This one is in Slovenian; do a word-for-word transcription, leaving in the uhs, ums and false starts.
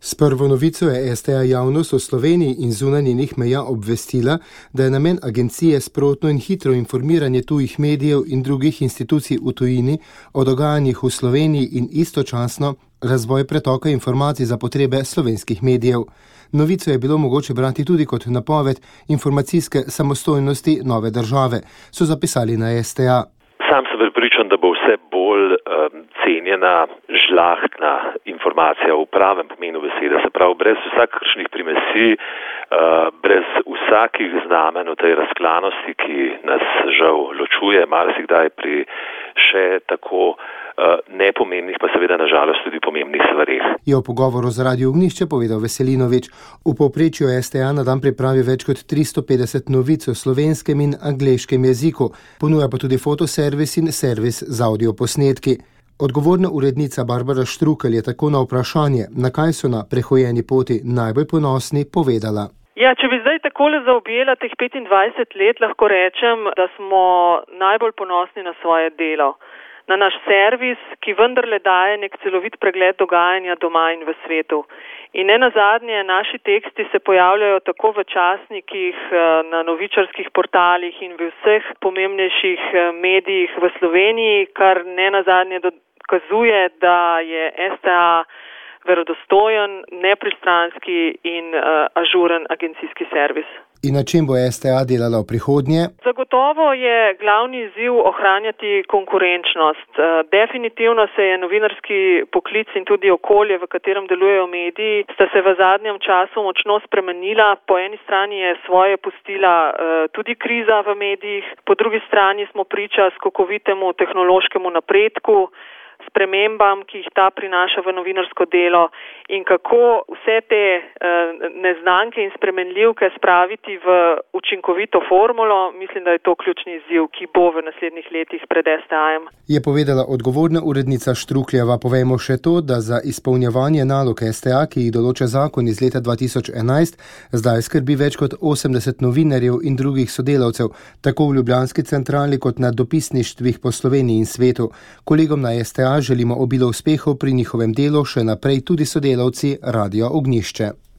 S prvo novico je es te a javnost o Sloveniji in zunaj njenih meja obvestila, da je namen agencije sprotno in hitro informiranje tujih medijev in drugih institucij v tujini o dogajanjih v Sloveniji in istočasno razvoj pretoka informacij za potrebe slovenskih medijev. Novico je bilo mogoče brati tudi kot napoved informacijske samostojnosti nove države, so zapisali na es te a. Sam sem prepričan, da bo vse bolj um, cenjena žlahtna informacija v pravem pomenu besede, se pravi brez vsakršnih primesi, uh, brez vsakih znamen o tej razklanosti, ki nas žal ločuje, marsikdaj pri še tako uh, nepomembnih, pa seveda nažalost tudi pomembnih stvareh. Je v pogovoru z Radio Ognjišče povedal Veselinovič. V povprečju es te a na dan pripravi več kot tristo petdeset novic o slovenskem in angleškem jeziku, ponuja pa tudi fotoservis in servis z audioposnetki. Odgovorna urednica Barbara Štrukelj je tako na vprašanje, na kaj so na prehojeni poti najbolj ponosni, povedala. Ja, če bi zdaj takole zaobjela teh petindvajset let, lahko rečem, da smo najbolj ponosni na svoje delo. Na naš servis, ki vendarle daje nek celovit pregled dogajanja doma in v svetu. In ne nazadnje, naši teksti se pojavljajo tako v časnikih, na novičarskih portalih in v vseh pomembnejših medijih v Sloveniji, kar ne nazadnje dokazuje, da je es te a verodostojen, nepristranski in uh, ažuren agencijski servis. In na čem bo es te a delala v prihodnje? Zagotovo je glavni izziv ohranjati konkurenčnost. Definitivno se je novinarski poklic in tudi okolje, v katerem delujejo mediji, sta se v zadnjem času močno spremenila. Po eni strani je svoje pustila tudi kriza v medijih, po drugi strani smo priča skokovitemu tehnološkemu napredku, spremembam, ki jih ta prinaša v novinarsko delo in kako vse te uh, neznanke in spremenljivke spraviti v učinkovito formulo, mislim, da je to ključni izziv, ki bo v naslednjih letih pred es te a-jem. Je povedala odgovorna urednica Štrukljeva. Povejmo še to, da za izpolnjevanje nalog es te a, ki jih določa zakon iz leta dva tisoč enajst, zdaj skrbi več kot osemdeset novinarjev in drugih sodelavcev, tako v ljubljanski centrali kot na dopisništvih po Sloveniji in svetu. Kolegom na es te a želimo obilo uspehov pri njihovem delu, še naprej tudi sodelavci Radia Ognjišče.